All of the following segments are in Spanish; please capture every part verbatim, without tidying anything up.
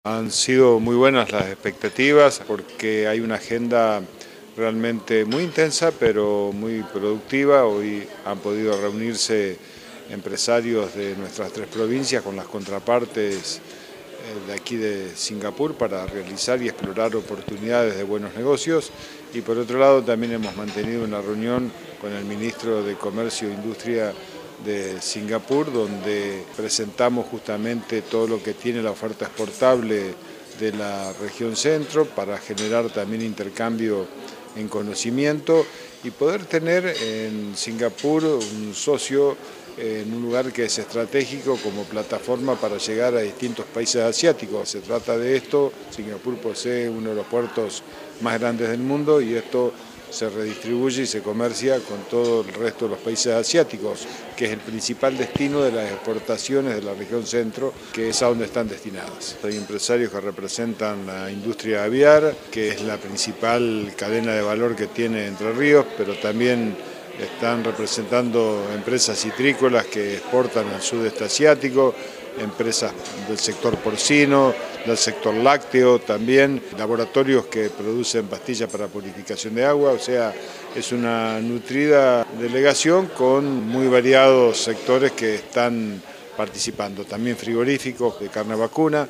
Han sido muy buenas las expectativas porque hay una agenda realmente muy intensa pero muy productiva. Hoy han podido reunirse empresarios de nuestras tres provincias con las contrapartes de aquí de Singapur para realizar y explorar oportunidades de buenos negocios, y por otro lado también hemos mantenido una reunión con el ministro de Comercio e Industria de Singapur, donde presentamos justamente todo lo que tiene la oferta exportable de la región centro para generar también intercambio en conocimiento y poder tener en Singapur un socio en un lugar que es estratégico como plataforma para llegar a distintos países asiáticos. Se trata de esto. Singapur posee uno de los puertos más grandes del mundo y esto se redistribuye y se comercia con todo el resto de los países asiáticos, que es el principal destino de las exportaciones de la región centro, que es a donde están destinadas. Hay empresarios que representan la industria aviar, que es la principal cadena de valor que tiene Entre Ríos, pero también están representando empresas citrícolas que exportan al sudeste asiático, empresas del sector porcino, del sector lácteo, también laboratorios que producen pastillas para purificación de agua. O sea, es una nutrida delegación con muy variados sectores que están participando, también frigoríficos de carne vacuna,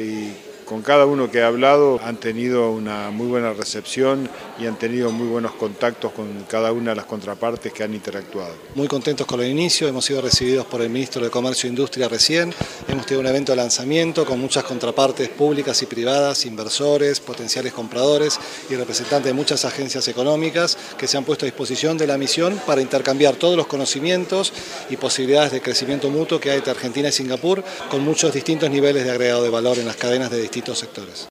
y con cada uno que he hablado han tenido una muy buena recepción y han tenido muy buenos contactos con cada una de las contrapartes que han interactuado. Muy contentos con el inicio, hemos sido recibidos por el ministro de Comercio e Industria recién, hemos tenido un evento de lanzamiento con muchas contrapartes públicas y privadas, inversores, potenciales compradores y representantes de muchas agencias económicas que se han puesto a disposición de la misión para intercambiar todos los conocimientos y posibilidades de crecimiento mutuo que hay entre Argentina y Singapur, con muchos distintos niveles de agregado de valor en las cadenas de distintos sectores.